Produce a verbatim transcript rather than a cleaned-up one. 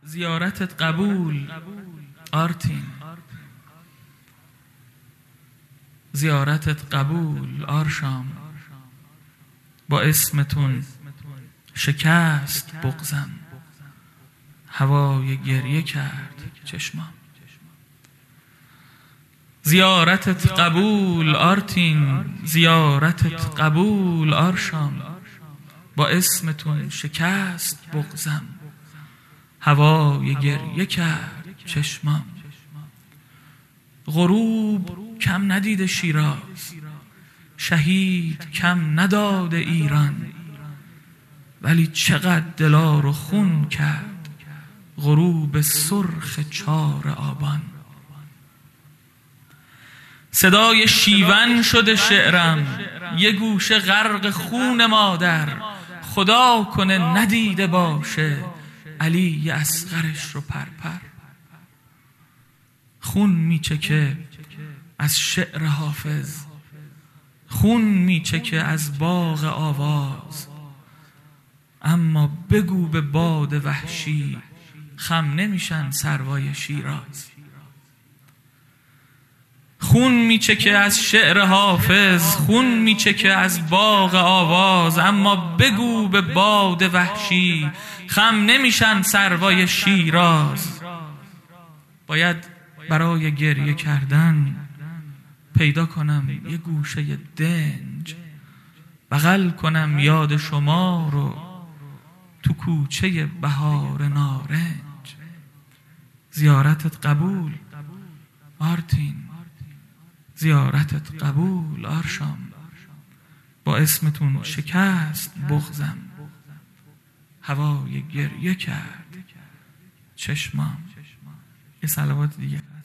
زیارتت قبول آرتین، زیارتت قبول آرشام، با اسمتون شکست بغزم، هوای گریه کرد چشمام. زیارتت قبول آرتین، زیارتت قبول آرشام، با اسمتون شکست بغزم، هوای گریه کرد چشمام. غروب کم ندید شیراز، شهید کم نداد ایران، ولی چقدر دلار و خون کرد غروب سرخ چار آبان. صدای شیون شده شعرم، یه گوشه غرق خون مادر، خدا کنه ندیده باشه علی اصغرش رو پرپر. خون میچکه از شعر حافظ، خون میچکه از باغ آواز، اما بگو به باد وحشی خم نمیشن سروای شیراز. خون میچکه از شعر حافظ، خون میچکه از باغ آواز، اما بگو به باد وحشی خم نمیشن سروای شیراز. باید برای گریه کردن پیدا کنم یه گوشه دنج، بغل کنم یاد شما رو تو کوچه بهار نارنج. زیارتت قبول آرتین، زیارتت قبول آرشام، با اسمتون شکست بغزم، هوای گریه کرد چشمام. یه صلوات دیگه.